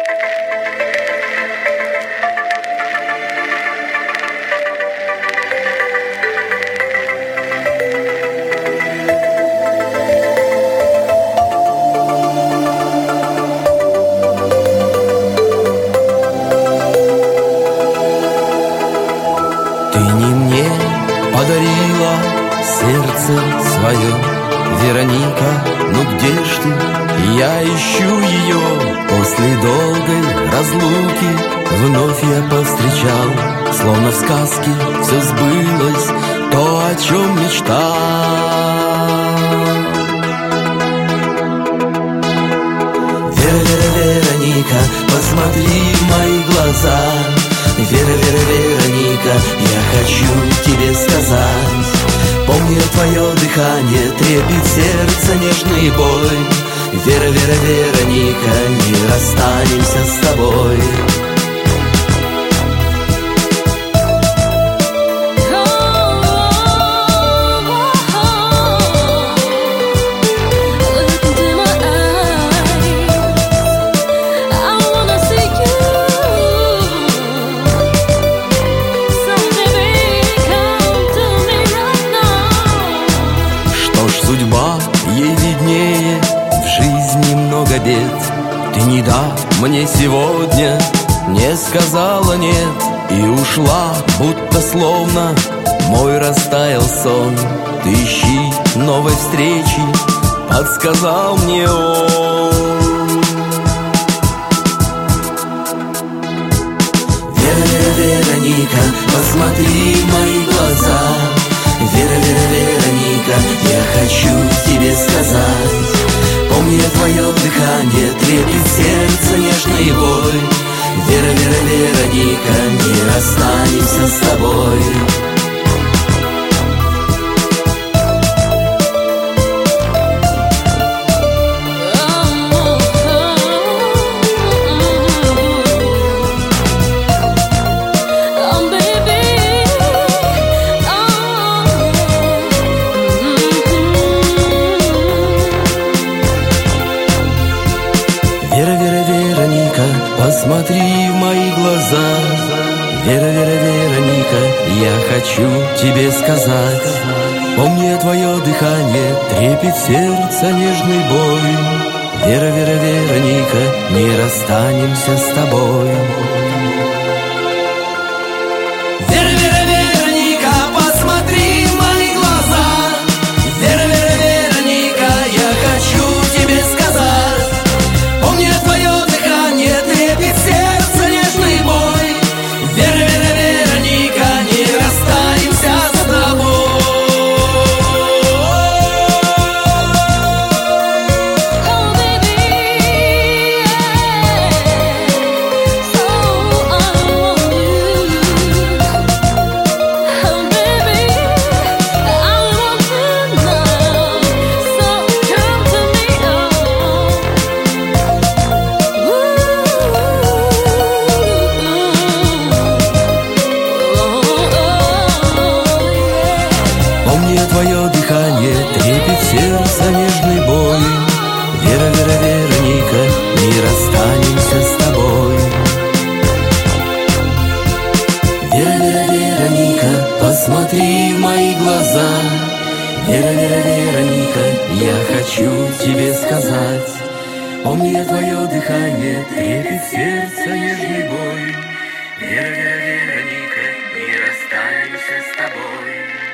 Ты не мне подарила сердце свое, Вероника, ну где ж ты? Я ищу ее. После долгой разлуки вновь я повстречал, словно в сказке все сбылось, то, о чем мечтал. Вера, Вера, Вероника, посмотри в мои глаза. Вера, Вера, Вероника, я хочу тебе сказать. Помню твое дыхание, трепет сердца, нежный бой. Вера, Вера, Вероника, не расстанемся с тобой. Судьба ей виднее, в жизни много бед. Ты не дав мне сегодня, не сказала нет, и ушла, будто словно мой растаял сон. Ты ищи новой встречи, подсказал мне он. Вера, Вера, Вероника, посмотри в мои глаза. Вера, Вера, Вероника, я хочу тебе сказать. Помню твое дыхание, трепет сердца, нежный бой. Вера, Вера, Вероника, не расстанемся с тобой. Вера, Вера, Вероника, посмотри в мои глаза. Вера, Вера, Вероника, я хочу тебе сказать. Помню твое дыхание, трепет сердца, нежный бой. Вера, Вера, Вероника, не расстанемся с тобой. Вера, Вера, Вероника, посмотри в мои глаза. Вера, Вера, Вероника, я хочу тебе сказать. Помню твое дыхание, трепет сердца, нежный бой. Вера, Вера, Вероника, не расстанемся с тобой. Твое дыхание, трепет сердца, нежный бой. Вера, Вера, Вероника, не расстанемся с тобой. Вера, Вера, Вероника, посмотри в мои глаза. Вера, Вера, Вероника, я хочу тебе сказать. Помню твое дыхание, трепет сердца, нежный бой. Вера, Вера, Вероника, не расстанемся с тобой.